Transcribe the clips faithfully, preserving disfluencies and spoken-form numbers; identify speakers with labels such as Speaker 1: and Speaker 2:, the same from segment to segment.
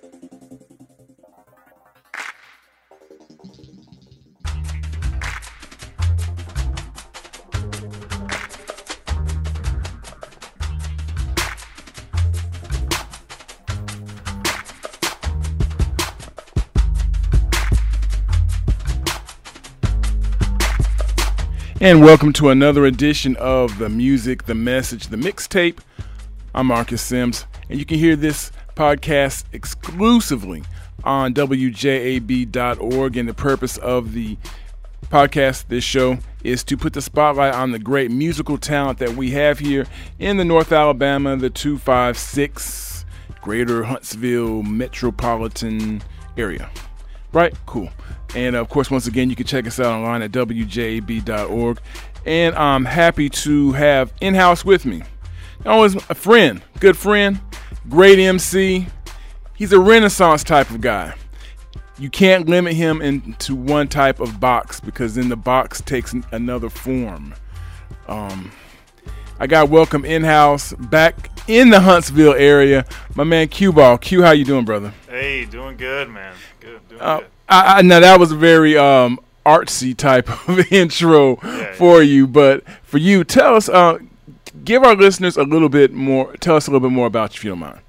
Speaker 1: And welcome to another edition of The Music, The Message, The Mixtape. I'm Marcus Sims, and you can hear this podcast exclusively on W J A B dot org. And the purpose of the podcast, this show, is to put the spotlight on the great musical talent that we have here in the North Alabama, the two five six Greater Huntsville metropolitan area. Right? Cool. And, of course, once again, you can check us out online at W J A B dot org. And I'm happy to have in-house with me, always a friend, good friend, great M C. He's a Renaissance type of guy. You can't limit him into one type of box because then the box takes another form. Um, I got welcome in-house back in the Huntsville area, my man Q-Ball. Q, how you doing, brother?
Speaker 2: Hey, doing good, man. Good, doing
Speaker 1: uh,
Speaker 2: good.
Speaker 1: I, I, now that was a very um, artsy type of intro
Speaker 2: yeah,
Speaker 1: for
Speaker 2: yeah.
Speaker 1: you, but for you, tell us, uh, give our listeners a little bit more. Tell us a little bit more about you, if you don't mind.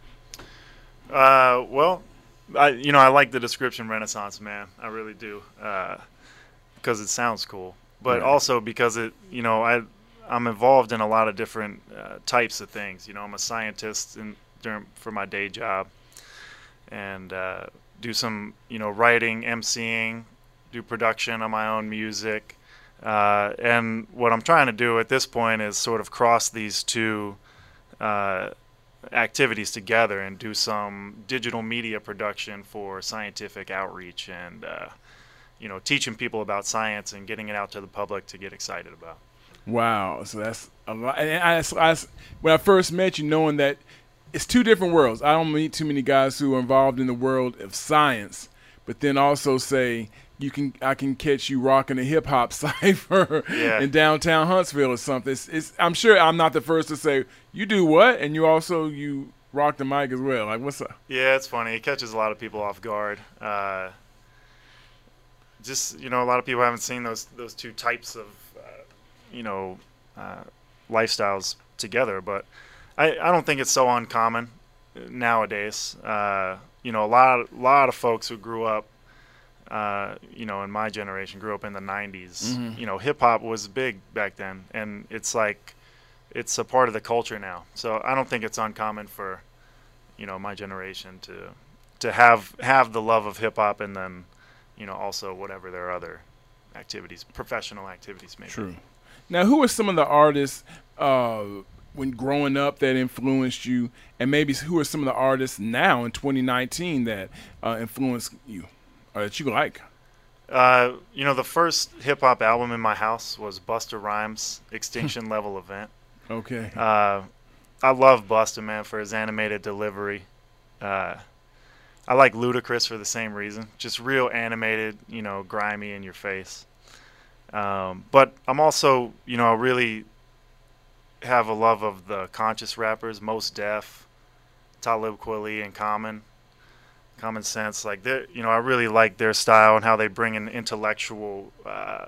Speaker 2: Uh, well, I you know I like the description Renaissance man. I really do, uh, because it sounds cool, but
Speaker 1: Yeah.
Speaker 2: also because it you know I I'm involved in a lot of different uh, types of things. You know, I'm a scientist in during for my day job, and uh, do some, you know, writing, emceeing, do production on my own music. Uh, and what I'm trying to do at this point is sort of cross these two uh, activities together and do some digital media production for scientific outreach and, uh, you know, teaching people about science and getting it out to the public to get excited about.
Speaker 1: Wow, so that's a lot. And I, I, when I first met you, knowing that it's two different worlds. I don't meet too many guys who are involved in the world of science, but then also say you can I can catch you rocking a hip hop cipher
Speaker 2: Yeah.
Speaker 1: in downtown Huntsville or something. It's, it's, I'm sure I'm not the first to say you do what, and you also you rock the mic as well. Like, what's up?
Speaker 2: Yeah, it's funny. It catches a lot of people off guard. Uh, just you know, a lot of people haven't seen those those two types of uh, you know uh, lifestyles together, but. I, I don't think it's so uncommon nowadays. Uh, you know, a lot, lot of folks who grew up, uh, you know, in my generation, grew up in the nineties.
Speaker 1: Mm-hmm.
Speaker 2: You know, hip hop was big back then, and it's like, it's a part of the culture now. So I don't think it's uncommon for, you know, my generation to, to have have the love of hip hop, and then, you know, also whatever their other activities, professional activities, maybe.
Speaker 1: True. Now, who are some of the artists? Uh, when growing up that influenced you, and maybe who are some of the artists now in twenty nineteen that uh, influenced you or that you like?
Speaker 2: Uh, you know, the first hip-hop album in my house was Busta Rhymes' Extinction Level Event.
Speaker 1: Okay.
Speaker 2: Uh, I love Busta, man, for his animated delivery. Uh, I like Ludacris for the same reason. Just real animated, you know, grimy in your face. Um, but I'm also, you know, really have a love of the conscious rappers, Mos Def, Talib Kweli, and Common. Common Sense, like they, you know, I really like their style and how they bring an intellectual uh,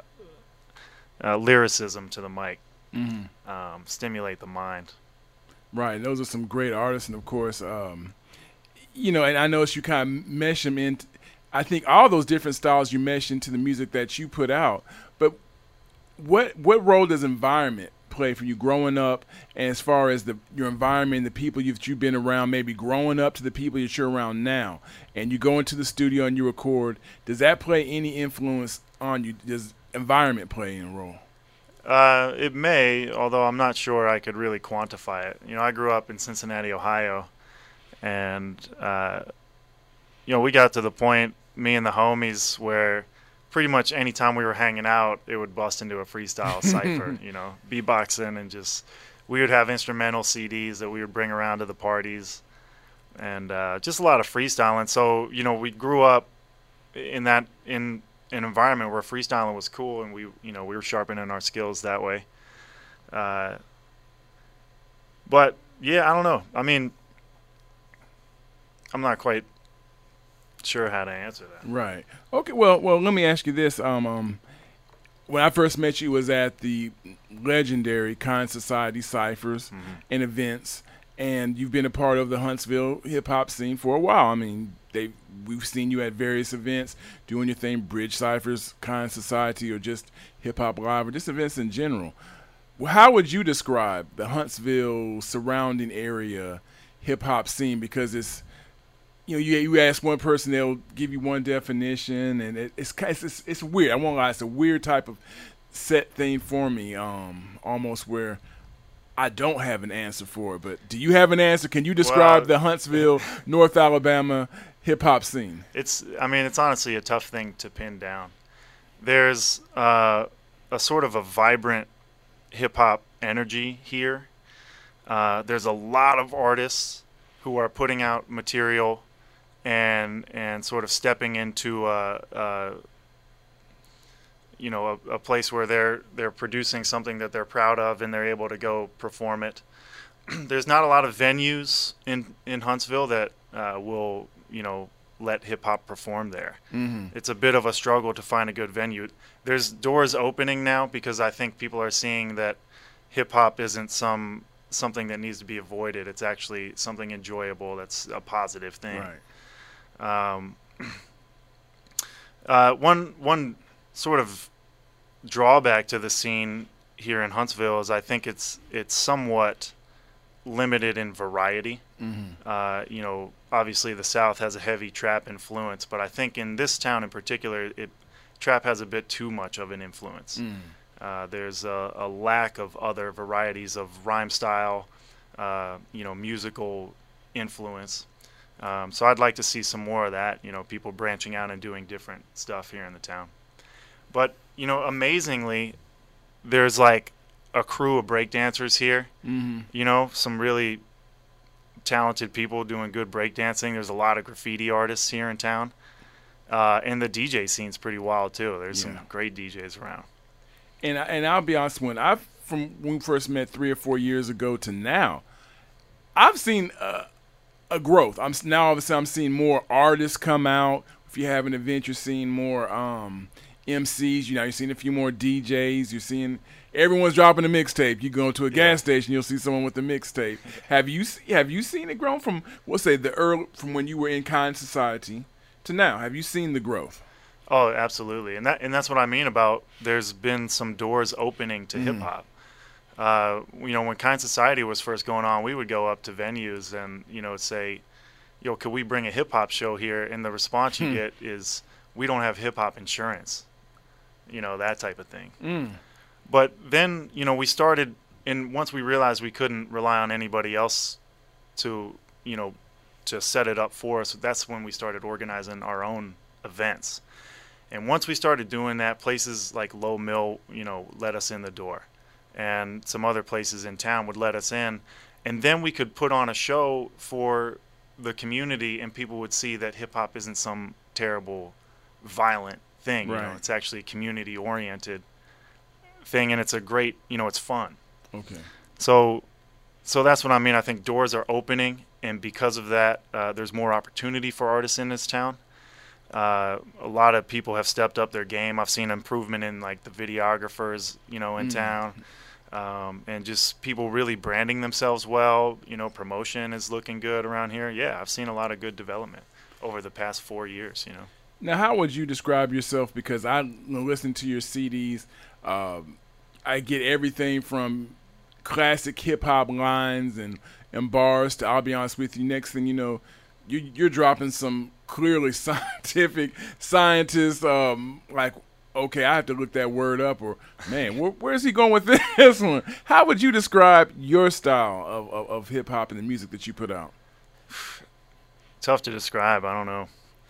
Speaker 2: uh, lyricism to the mic,
Speaker 1: Mm-hmm.
Speaker 2: um, stimulate the mind.
Speaker 1: Right, those are some great artists, and of course, um, you know, and I noticed you kind of mesh them in. I think all those different styles you mesh into the music that you put out. But what what role does environment play for you growing up, and as far as the your environment, the people you've, you've been around, maybe growing up to the people that you're around now, and you go into the studio and you record, does that play any influence on you? Does environment play any role?
Speaker 2: Uh, it may, although I'm not sure I could really quantify it. You know, I grew up in Cincinnati, Ohio, and uh, you know, we got to the point, me and the homies, where pretty much any time we were hanging out, it would bust into a freestyle cipher, you know, beatboxing, and just we would have instrumental C Ds that we would bring around to the parties, and uh, just a lot of freestyling. So, you know, we grew up in that in an environment where freestyling was cool, and we, you know, we were sharpening our skills that way. Uh, but yeah, I don't know. I mean, I'm not quite sure how to answer that.
Speaker 1: Right. Okay. Well, well, let me ask you this. Um, um, when I first met you was at the legendary Kind Society Ciphers
Speaker 2: Mm-hmm.
Speaker 1: and events, and you've been a part of the Huntsville hip hop scene for a while. I mean, they we've seen you at various events doing your thing, Bridge Ciphers, Kind Society, or just Hip Hop Live, or just events in general. Well, how would you describe the Huntsville surrounding area hip hop scene? Because it's, you know, you you ask one person, they'll give you one definition, and it, it's, it's it's weird. I won't lie, it's a weird type of set thing for me, um, almost where I don't have an answer for it. But do you have an answer? Can you describe
Speaker 2: Well,
Speaker 1: the Huntsville, North Alabama hip hop scene?
Speaker 2: It's, I mean, it's honestly a tough thing to pin down. There's uh, a sort of a vibrant hip hop energy here. Uh, there's a lot of artists who are putting out material and and sort of stepping into a, a you know a, a place where they're they're producing something that they're proud of and they're able to go perform it. There's not a lot of venues in in Huntsville that uh, will you know let hip hop perform there.
Speaker 1: Mm-hmm.
Speaker 2: It's a bit of a struggle to find a good venue. There's doors opening now because I think people are seeing that hip hop isn't some something that needs to be avoided. It's actually something enjoyable. That's a positive thing.
Speaker 1: Right.
Speaker 2: Um, uh, one one sort of drawback to the scene here in Huntsville is I think it's it's somewhat limited in variety.
Speaker 1: Mm-hmm.
Speaker 2: Uh, you know, obviously the South has a heavy trap influence, but I think in this town in particular, it trap has a bit too much of an influence.
Speaker 1: Mm.
Speaker 2: Uh, there's a, a lack of other varieties of rhyme style, uh, you know, musical influence. Um, so I'd like to see some more of that, you know, people branching out and doing different stuff here in the town. But, you know, amazingly, there's like a crew of breakdancers here,
Speaker 1: Mm-hmm.
Speaker 2: you know, some really talented people doing good breakdancing. There's a lot of graffiti artists here in town. Uh, and the D J scene's pretty wild, too. There's
Speaker 1: Yeah.
Speaker 2: some great D Js around.
Speaker 1: And I- and I'll be honest, when I from when we first met three or four years ago to now, I've seen uh, a growth. I'm s- now obviously I'm seeing more artists come out. If you have an event, you're seeing more um, M Cs. You know, you're seeing a few more D Js. You're seeing everyone's dropping a mixtape. You go to a
Speaker 2: Yeah.
Speaker 1: gas station, you'll see someone with a mixtape. Have you s- have you seen it grow from we'll say the early from when you were in Kind Society to now? Have you seen the growth?
Speaker 2: Oh, absolutely, and that and that's what I mean about there's been some doors opening to
Speaker 1: Mm.
Speaker 2: hip hop. Uh, you know, when Kind Society was first going on, we would go up to venues and you know say, "Yo, could we bring a hip hop show here?" And the response you
Speaker 1: Hmm.
Speaker 2: get is, "We don't have hip hop insurance," you know, that type of thing.
Speaker 1: Mm.
Speaker 2: But then you know we started, and once we realized we couldn't rely on anybody else to you know to set it up for us, that's when we started organizing our own events. And once we started doing that, places like Low Mill, you know, let us in the door. And some other places in town would let us in. And then we could put on a show for the community and people would see that hip hop isn't some terrible, violent thing. You know,
Speaker 1: Right.
Speaker 2: it's actually a community oriented thing and it's a great, you know, it's fun.
Speaker 1: Okay.
Speaker 2: So so that's what I mean. I think doors are opening and because of that, uh, there's more opportunity for artists in this town. Uh, a lot of people have stepped up their game. I've seen improvement in like the videographers, you know, in
Speaker 1: Mm.
Speaker 2: town, um, and just people really branding themselves well. You know, promotion is looking good around here. Yeah, I've seen a lot of good development over the past four years. You know,
Speaker 1: Now, how would you describe yourself? Because I you know, listen to your C Ds. Um, I get everything from classic hip hop lines and, and bars to, I'll be honest with you, next thing you know, you, you're dropping some clearly scientific scientists, um, like, okay, I have to look that word up, or, man, where, where's he going with this one? How would you describe your style of, of, of hip hop and the music that you put out?
Speaker 2: tough to describe. I don't know.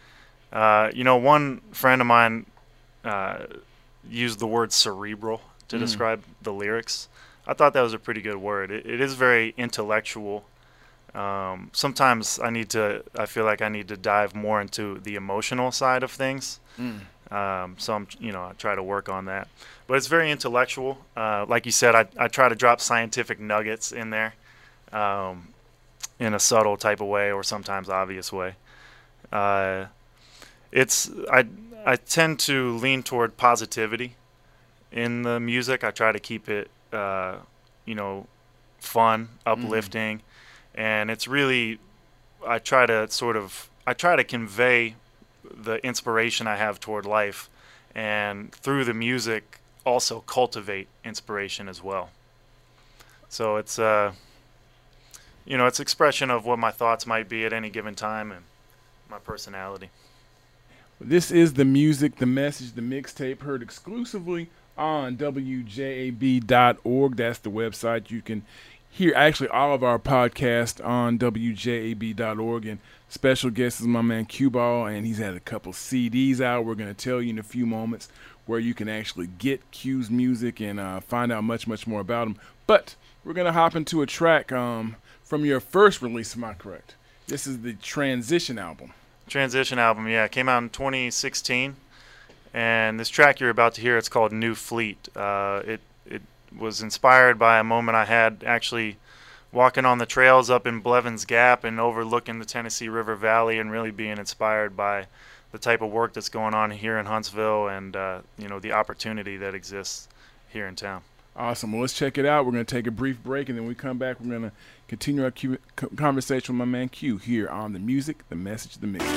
Speaker 2: Uh, you know, one friend of mine uh, used the word cerebral to
Speaker 1: Mm.
Speaker 2: describe the lyrics. I thought that was a pretty good word. It, it is very intellectual. Um, sometimes I need to, I feel like I need to dive more into the emotional side of things.
Speaker 1: Mm.
Speaker 2: Um, so I'm, you know, I try to work on that. But it's very intellectual. Uh, like you said, I, I try to drop scientific nuggets in there, um, in a subtle type of way or sometimes obvious way. Uh, it's I I tend to lean toward positivity in the music. I try to keep it, uh, you know, fun, uplifting, mm-hmm. and it's really I try to sort of I try to convey the inspiration I have toward life, and through the music also cultivate inspiration as well. So it's uh, you know, it's expression of what my thoughts might be at any given time and my personality.
Speaker 1: This is the music, the message, the mixtape, heard exclusively on W J A B dot org. That's the website. You can hear actually all of our podcasts on W J A B dot org. And special guest is my man Q-Ball, and he's had a couple C Ds out. We're going to tell you in a few moments where you can actually get Q's music and uh, find out much, much more about him. But we're going to hop into a track um, from your first release, am I correct? This is the Transition album.
Speaker 2: Transition album, yeah. It came out in twenty sixteen. And this track you're about to hear, it's called New Fleet. Uh, it it was inspired by a moment I had actually walking on the trails up in Blevins Gap and overlooking the Tennessee River Valley, and really being inspired by the type of work that's going on here in Huntsville, and uh, you know, the opportunity that exists here in town.
Speaker 1: Awesome. Well, let's check it out. We're going to take a brief break, and then when we come back, we're going to continue our Q- conversation with my man Q here on the music, the message, the mix.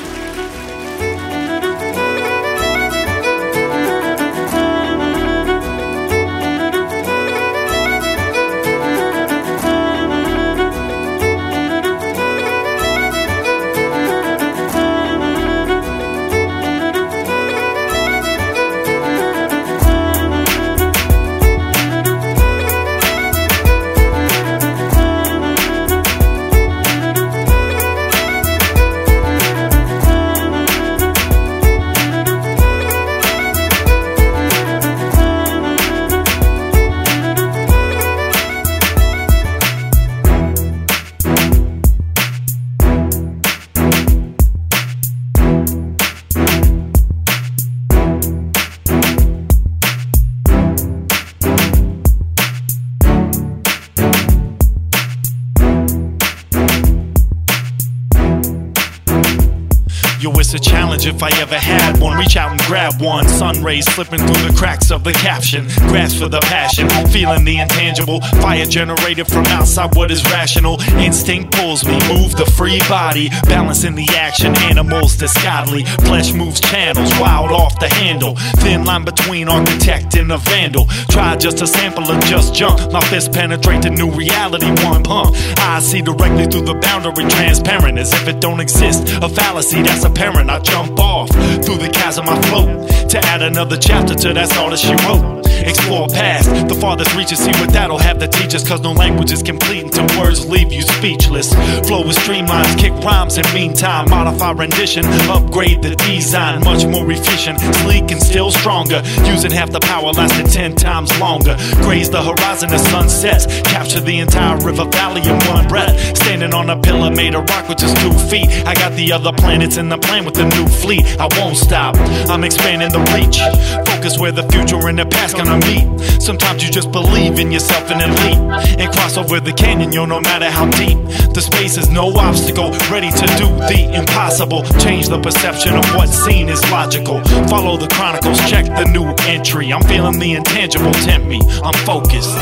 Speaker 3: A challenge if I ever had one. Reach out and grab one. Sun rays slipping through the cracks of the caption. Grasp for the passion, feeling the intangible. Fire generated from outside what is rational. Instinct pulls me, move the free body. Balancing the action, animals disgodly. Flesh moves channels, wild off the handle. Thin line between architect and a vandal. Try just a sample of just junk. My fist penetrate the new reality one pump. I see directly through the boundary, transparent as if it don't exist. A fallacy that's apparent. I jump off through the chasm I float to add another chapter to that's all that she wrote. Explore past the farthest reaches, see what that'll have to teach us, cause no language is complete until words leave you speechless. Flow with streamlines, kick rhymes, and meantime modify rendition, upgrade the design, much more efficient, sleek and still stronger, using half the power lasting ten times longer. Graze the horizon as sun sets, capture the entire river valley in one breath. Standing on a pillar made of rock with just two feet, I got the other planets in the plan with the new fleet. I won't stop, I'm expanding the reach, focus where the future and the past gonna meet. Sometimes you just believe in yourself and elite, and cross over the canyon, yo, no matter how deep. The space is no obstacle, ready to do the impossible. Change the perception of what's seen is logical. Follow the chronicles, check the new entry. I'm feeling the intangible tempt me, I'm focused.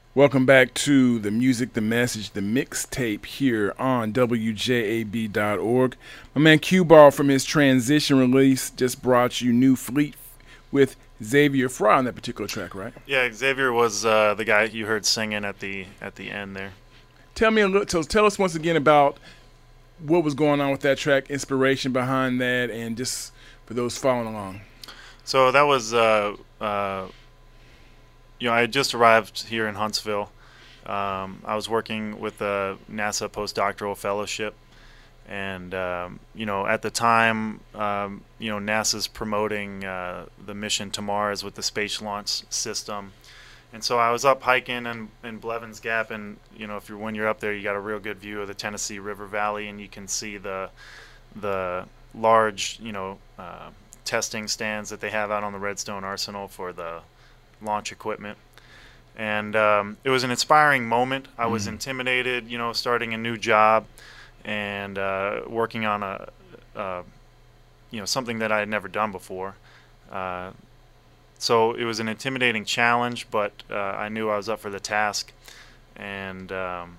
Speaker 1: Welcome back to the music, the message, the mixtape here on W J A B dot org. My man Q-Ball from his transition release just brought you New Fleet with Xavier Fry on that particular track, right?
Speaker 2: Yeah, Xavier was uh, the guy you heard singing at the at the end there.
Speaker 1: Tell me a little. So tell us once again about what was going on with that track, inspiration behind that, and just for those following along.
Speaker 2: So that was, uh, uh, you know, I had just arrived here in Huntsville. Um, I was working with a NASA postdoctoral fellowship, and um, you know, at the time, um, you know, NASA's promoting uh, the mission to Mars with the Space Launch System, and so I was up hiking in, in Blevins Gap, and you know, if you're when you're up there, you got a real good view of the Tennessee River Valley, and you can see the the large, you know, uh, testing stands that they have out on the Redstone Arsenal for the launch equipment. And um, it was an inspiring moment. I was mm. intimidated, you know, starting a new job and uh, working on a, uh, you know, something that I had never done before. Uh, so it was an intimidating challenge, but uh, I knew I was up for the task. And um,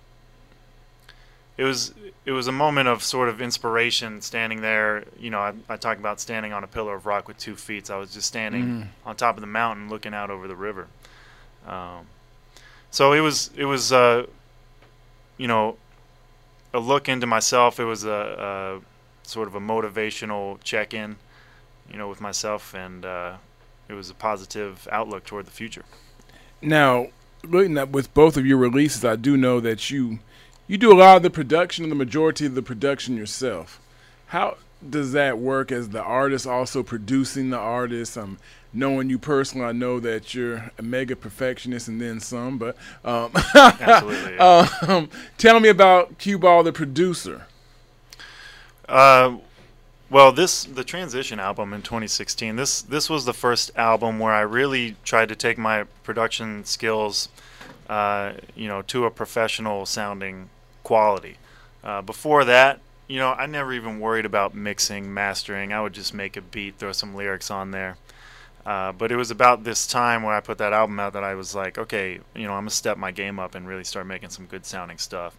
Speaker 2: it was it was a moment of sort of inspiration standing there. You know, I, I talk about standing on a pillar of rock with two feet. So I was just standing mm. on top of the mountain looking out over the river. Um, so it was, it was, uh, you know, a look into myself. It was a, a sort of a motivational check-in, you know, with myself, and uh, it was a positive outlook toward the future.
Speaker 1: Now, looking at with both of your releases, I do know that you, you do a lot of the production and the majority of the production yourself. How does that work as the artist, also producing the artist? Um, knowing you personally, I know that you're a mega perfectionist and then some, but um,
Speaker 2: absolutely. Yeah.
Speaker 1: um, tell me about Q-Ball, the producer.
Speaker 2: Uh, well, this the Transition album in twenty sixteen. This this was the first album where I really tried to take my production skills, uh, you know, to a professional sounding quality. Uh, before that, you know, I never even worried about mixing, mastering. I would just make a beat, throw some lyrics on there. Uh, but it was about this time when I put that album out that I was like, okay, you know, I'm going to step my game up and really start making some good sounding stuff.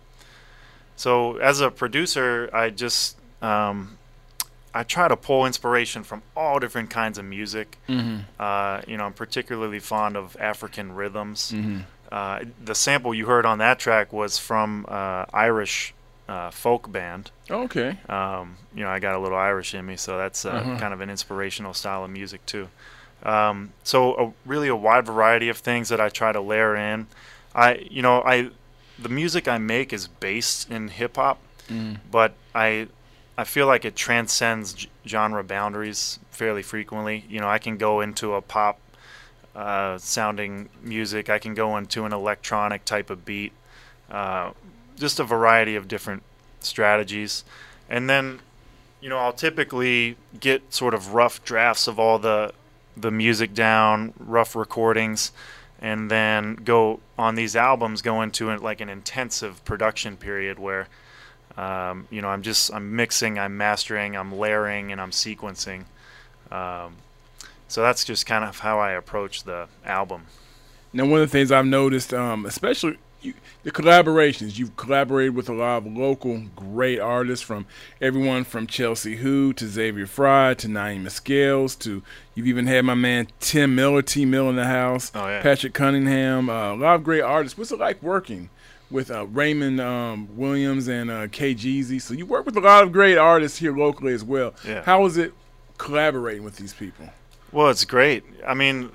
Speaker 2: So as a producer, I just, um, I try to pull inspiration from all different kinds of music. Mm-hmm. Uh, you know, I'm particularly fond of African rhythms. Mm-hmm. Uh, the sample you heard on that track was from uh, Irish uh, folk band.
Speaker 1: Okay.
Speaker 2: Um, you know, I got a little Irish in me, so that's uh, uh-huh. kind of an inspirational style of music too. Um, so a, really a wide variety of things that I try to layer in. I, you know, I, the music I make is based in hip hop, mm. but I, I feel like it transcends g- genre boundaries fairly frequently. You know, I can go into a pop, uh, sounding music. I can go into an electronic type of beat, uh, just a variety of different strategies. And then, you know, I'll typically get sort of rough drafts of all the, the music down, rough recordings, and then go on these albums, go into it like an intensive production period where, um, you know, I'm just, I'm mixing, I'm mastering, I'm layering, and I'm sequencing. Um, so that's just kind of how I approach the album.
Speaker 1: Now, one of the things I've noticed, um, especially you, the collaborations, you've collaborated with a lot of local great artists, from everyone from Chelsea Who to Xavier Fry to Naima Scales to you've even had my man Tim Miller, T Mill in the house,
Speaker 2: oh, yeah.
Speaker 1: Patrick Cunningham, uh, a lot of great artists. What's it like working with uh, Raymond um, Williams and uh, K Jeezy? So you work with a lot of great artists here locally as well.
Speaker 2: Yeah.
Speaker 1: How is it collaborating with these people?
Speaker 2: Well, it's great. I mean,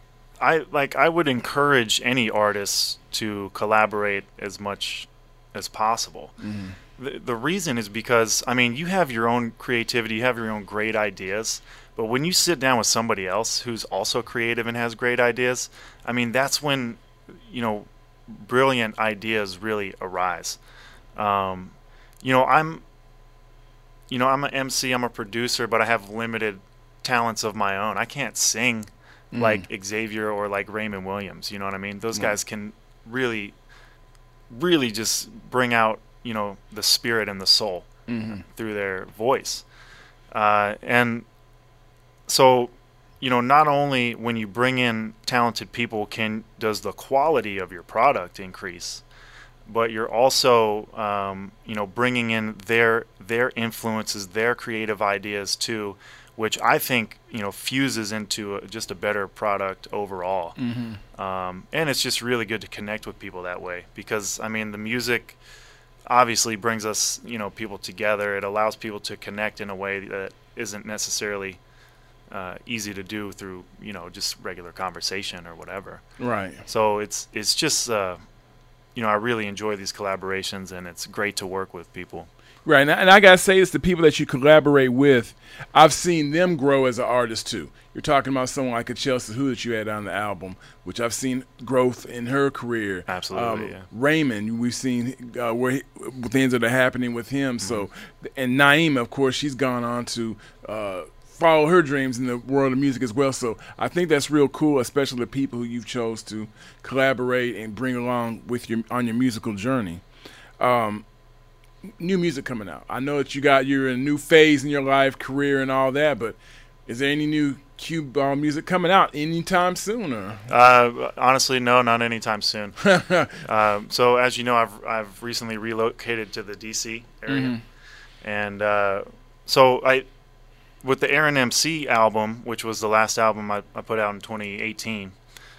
Speaker 2: I like I would encourage any artists to collaborate as much as possible. Mm-hmm. The, the reason is because, I mean, you have your own creativity, you have your own great ideas, but when you sit down with somebody else who's also creative and has great ideas, I mean, that's when, you know, brilliant ideas really arise. Um, you know, I'm, you know, I'm an M C, I'm a producer, but I have limited talents of my own. I can't sing mm. like Xavier or like Raymond Williams, you know what I mean? Those mm. guys can really, really just bring out, you know, the spirit and the soul mm-hmm. through their voice. Uh, and so, you know, not only when you bring in talented people can does the quality of your product increase, but you're also, um, you know, bringing in their their influences, their creative ideas too, which I think, you know, fuses into a, just a better product overall.
Speaker 1: Mm-hmm.
Speaker 2: Um, and it's just really good to connect with people that way because, I mean, the music obviously brings us, you know, people together. It allows people to connect in a way that isn't necessarily uh, easy to do through, you know, just regular conversation or whatever.
Speaker 1: Right.
Speaker 2: So it's it's just, uh, you know, I really enjoy these collaborations, and it's great to work with people.
Speaker 1: Right, and I, and I gotta say, it's the people that you collaborate with. I've seen them grow as an artist too. You're talking about someone like a Chelsea Who that you had on the album, which I've seen growth in her career.
Speaker 2: Absolutely,
Speaker 1: um,
Speaker 2: yeah.
Speaker 1: Raymond, we've seen uh, where he, things that are happening with him. Mm-hmm. So, and Naima, of course, she's gone on to uh, follow her dreams in the world of music as well. So, I think that's real cool, especially the people who you've chose to collaborate and bring along with your on your musical journey. Um, New music coming out. I know that you got you're in a new phase in your life, career, and all that. But is there any new cue ball music coming out anytime soon? Or?
Speaker 2: Uh, honestly, no, not anytime soon. um, so as you know, I've I've recently relocated to the D C area, mm-hmm. and uh, so I with the Aaron M C album, which was the last album I, I put out in twenty eighteen.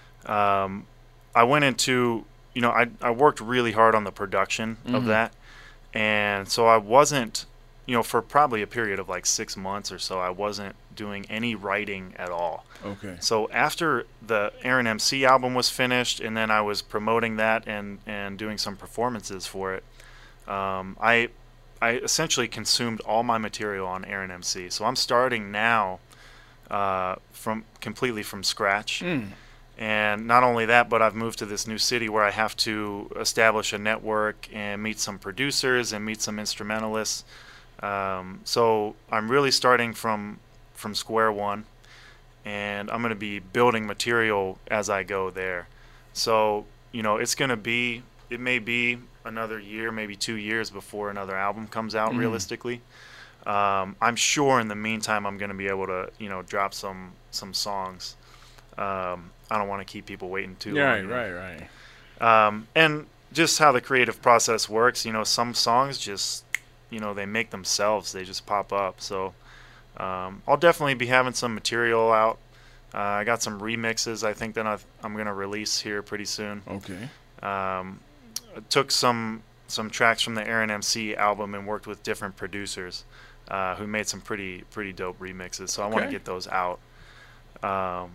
Speaker 2: Um, I went into you know I I worked really hard on the production mm-hmm. of that. And so I wasn't, you know, for probably a period of like six months or so, I wasn't doing any writing at all.
Speaker 1: Okay.
Speaker 2: So after the Aaron M C album was finished, and then I was promoting that and, and doing some performances for it, um, I I essentially consumed all my material on Aaron M C. So I'm starting now uh, from completely from scratch.
Speaker 1: Mm.
Speaker 2: And not only that, but I've moved to this new city where I have to establish a network and meet some producers and meet some instrumentalists. Um, so I'm really starting from from square one, and I'm going to be building material as I go there. So, you know, it's going to be, it may be another year, maybe two years before another album comes out, mm. realistically. Um, I'm sure in the meantime I'm going to be able to, you know, drop some some songs. Um, I don't want to keep people waiting too
Speaker 1: yeah,
Speaker 2: long.
Speaker 1: Right, right, right.
Speaker 2: Um, and just how the creative process works, you know, some songs just, you know, they make themselves. They just pop up. So um, I'll definitely be having some material out. Uh, I got some remixes I think that I've, I'm going to release here pretty soon.
Speaker 1: Okay.
Speaker 2: Um, I took some some tracks from the Aaron M C album and worked with different producers uh, who made some pretty pretty dope remixes. So I
Speaker 1: okay.
Speaker 2: want to get those out. Um,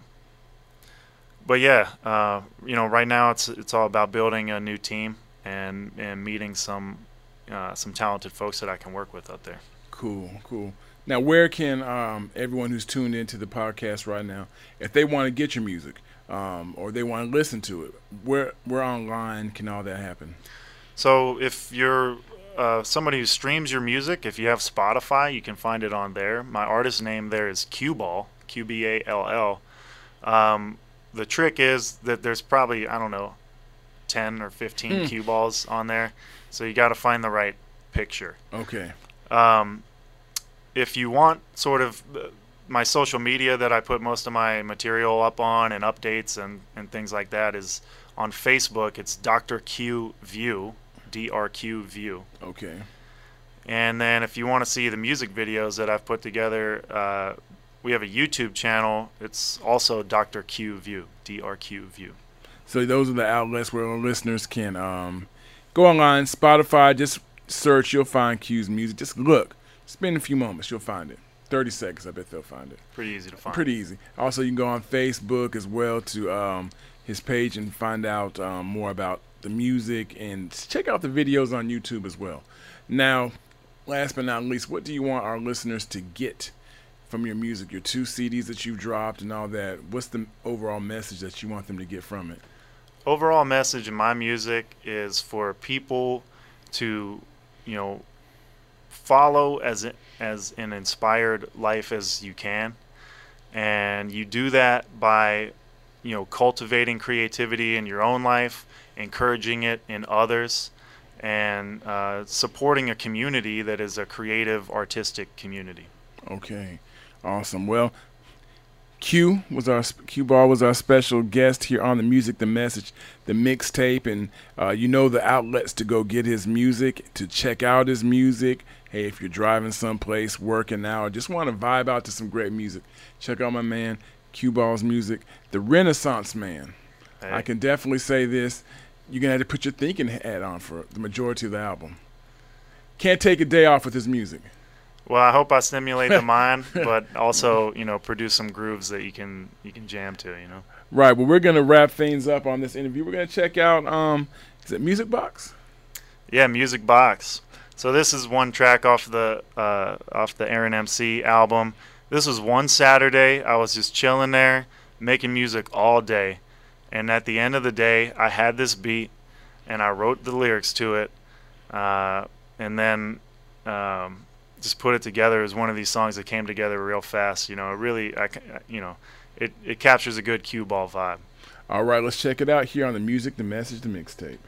Speaker 2: But yeah, uh, you know, right now it's it's all about building a new team and and meeting some uh, some talented folks that I can work with out there.
Speaker 1: Cool, cool. Now, where can um, everyone who's tuned into the podcast right now, if they want to get your music um, or they want to listen to it, where where online can all that happen?
Speaker 2: So if you're uh, somebody who streams your music, if you have Spotify, you can find it on there. My artist name there is Q-Ball, Q B A L L. Um, The trick is that there's probably, I don't know, ten or fifteen mm. cue balls on there. So you got to find the right picture.
Speaker 1: Okay.
Speaker 2: Um, if you want sort of my social media that I put most of my material up on and updates and, and things like that is on Facebook. It's Doctor Q View, D R Q View.
Speaker 1: Okay.
Speaker 2: And then if you want to see the music videos that I've put together, uh, we have a YouTube channel. It's also Doctor Q View, D R Q View.
Speaker 1: So those are the outlets where our listeners can um, go online, Spotify, just search, you'll find Q's music. Just look. Spend a few moments, you'll find it. thirty seconds, I bet they'll find it.
Speaker 2: Pretty easy to find.
Speaker 1: Pretty easy. Also, you can go on Facebook as well to um, his page and find out um, more about the music and check out the videos on YouTube as well. Now, last but not least, what do you want our listeners to get from your music, your two C Ds that you've dropped and all that? What's the overall message that you want them to get from it?
Speaker 2: Overall message in my music is for people to, you know, follow as as an inspired life as you can, and you do that by, you know, cultivating creativity in your own life, encouraging it in others, and uh, supporting a community that is a creative, artistic community.
Speaker 1: Okay. Awesome. Well, Q was our Q Ball was our special guest here on the Music, the Message, the Mixtape, and uh, you know the outlets to go get his music, to check out his music. Hey, if you're driving someplace, working out, or just want to vibe out to some great music, check out my man Q Ball's music, the Renaissance Man. Hey. I can definitely say this: you're gonna have to put your thinking hat on for the majority of the album. Can't take a day off with his music.
Speaker 2: Well, I hope I stimulate the mind, but also, you know, produce some grooves that you can you can jam to, you know.
Speaker 1: Right. Well, we're gonna wrap things up on this interview. We're gonna check out um, is it Music Box?
Speaker 2: Yeah, Music Box. So this is one track off the uh, off the Aaron M C album. This was one Saturday. I was just chilling there, making music all day, and at the end of the day, I had this beat, and I wrote the lyrics to it, uh, and then. Um, just put it together as one of these songs that came together real fast. You know, it really, I, you know, it, it captures a good cue ball vibe.
Speaker 1: All right, let's check it out here on the Music, the Message, the Mixtape.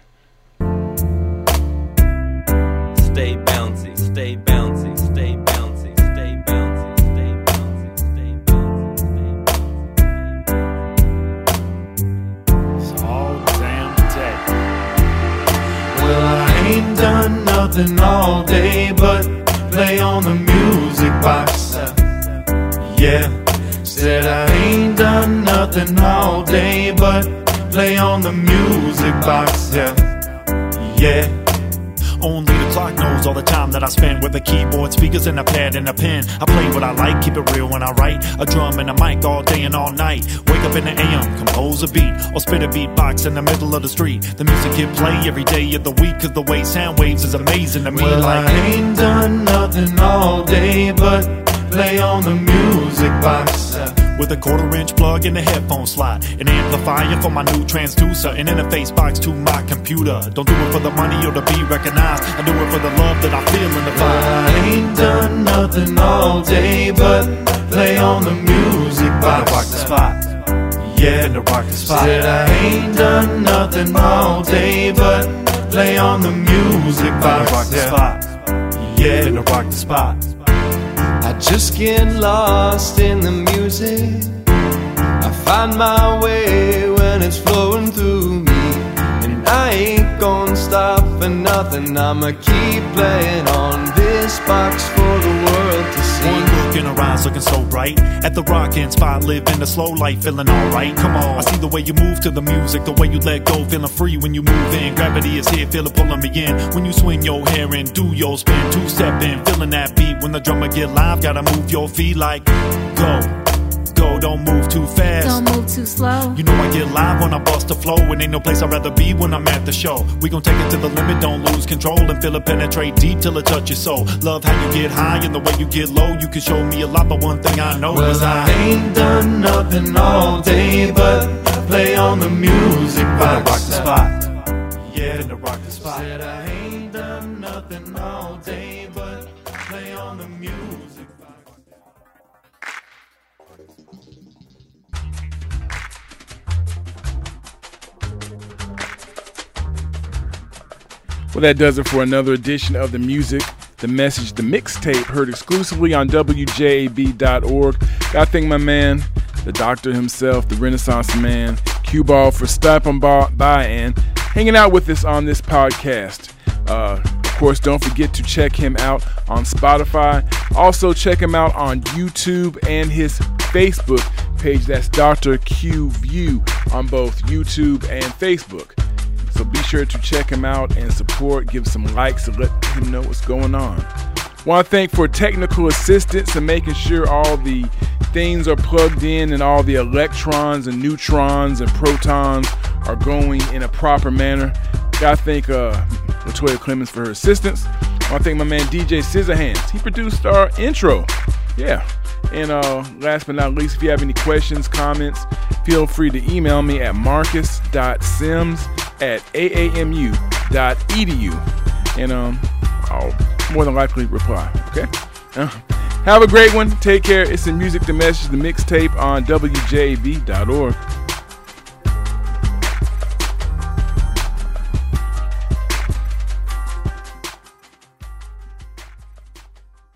Speaker 4: Stay bouncy, stay bouncy, stay bouncy, stay bouncy, stay bouncy, stay bouncy, stay bouncy.
Speaker 3: It's all damn day. Well, I ain't done nothing all day but play on the music box, yeah. Said I ain't done nothing all day but play on the music box, yeah, yeah. Only the clock knows all the time that I spend with a keyboard, speakers, and a pad and a pen. I play what I like, keep it real when I write. A drum and a mic all day and all night. Wake up in the A M, compose a beat, or spit a beatbox in the middle of the street. The music hit play every day of the week, cause the way sound waves is amazing to me. Well, like, I ain't done nothing all day but play on the music box, uh, with a quarter inch plug in the headphone slot, an amplifier for my new transducer, an interface box to my computer. Don't do it for the money or to be recognized, I do it for the love that I feel in the vibe. Well, I ain't done nothing all day but play on the music box, rock the spot, yeah, and to rock the spot. Said I ain't done nothing all day but play on the music box, rock the yeah. spot, yeah, and to rock the spot. I just get lost in the music. I find my way when it's flowing through me, and I ain't gonna stop for nothing. I'ma keep playing on this box for the world to see. One look in her eyes looking so bright, at the rockin' spot, living the slow life, feeling alright. Come on, I see the way you move to the music, the way you let go, feeling free when you move in. Gravity is here, feel it pulling me in. When you swing your hair and do your spin, two step in, feeling that beat. When the drummer get live, gotta move your feet like go. Go, don't move too fast.
Speaker 5: Don't move too slow.
Speaker 3: You know I get live when I bust a flow, and ain't no place I'd rather be when I'm at the show. We gon' take it to the limit, don't lose control, and feel it penetrate deep till it touch your soul. Love how you get high and the way you get low. You can show me a lot, but one thing I know well, is I ain't done nothing all day but play on the music box, rock the spot, yeah, to rock the spot. Said I ain't done nothing all day but play on the music box.
Speaker 1: Well, that does it for another edition of the Music, the Message, the Mixtape, heard exclusively on W J A B dot org. Gotta thank my man, the doctor himself, the Renaissance Man, Q Ball, for stopping by and hanging out with us on this podcast. Uh, of course, don't forget to check him out on Spotify. Also, check him out on YouTube and his Facebook page. That's Doctor Q View on both YouTube and Facebook. So be sure to check him out and support, give some likes and let him know what's going on. Want to thank for technical assistance and making sure all the things are plugged in and all the electrons and neutrons and protons are going in a proper manner. Got to thank uh, Latoya Clemens for her assistance. I want to thank my man D J Scissorhands. He produced our intro. Yeah. And uh, last but not least, if you have any questions, comments, feel free to email me at marcus dot sims at a a m u dot e d u, and um, I'll more than likely reply. Okay. Uh, have a great one. Take care. It's the Music, the Message, the Mixtape on W J A B dot org.